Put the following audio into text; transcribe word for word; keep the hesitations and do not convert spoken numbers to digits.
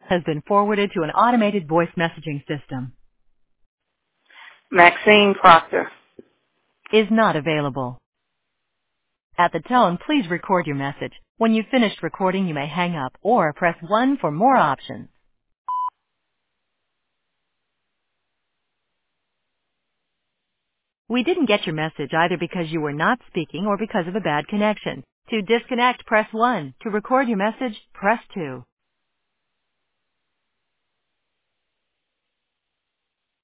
has been forwarded to an automated voice messaging system. Maxine Proctor. Is not available. At the tone, please record your message. When you've finished recording, you may hang up or press one for more options. We didn't get your message either because you were not speaking or because of a bad connection. To disconnect, press one. To record your message, press two.